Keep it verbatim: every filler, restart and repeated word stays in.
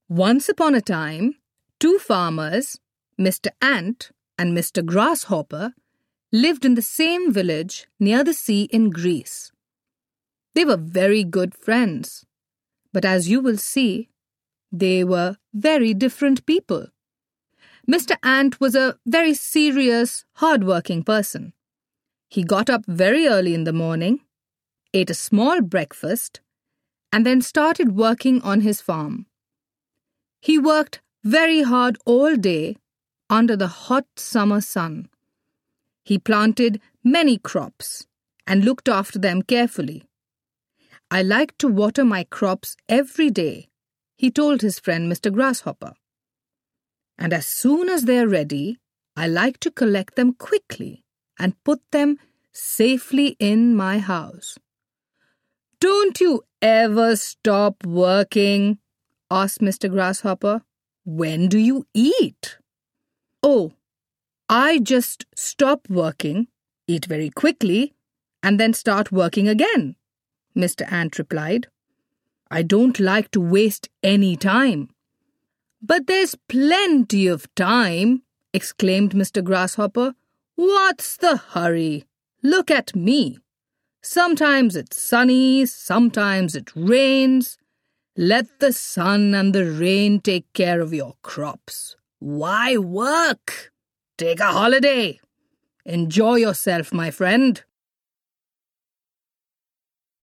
Once upon a time, two farmers, Mister Ant and Mister Grasshopper, lived in the same village near the sea in Greece. They were very good friends, but as you will see, they were very different people. Mister Ant was a very serious, hard-working person. He got up very early in the morning, ate a small breakfast, and then started working on his farm. He worked very hard all day under the hot summer sun. He planted many crops and looked after them carefully. "I like to water my crops every day," he told his friend Mister Grasshopper. "And as soon as they are ready, I like to collect them quickly and put them safely in my house." "Don't you ever stop working?" asked Mister Grasshopper. "When do you eat?" "Oh, I just stop working, eat very quickly, and then start working again," Mister Ant replied. "I don't like to waste any time." "But there's plenty of time," exclaimed Mister Grasshopper. "What's the hurry? Look at me. Sometimes it's sunny, sometimes it rains. Let the sun and the rain take care of your crops. Why work? Take a holiday. Enjoy yourself, my friend."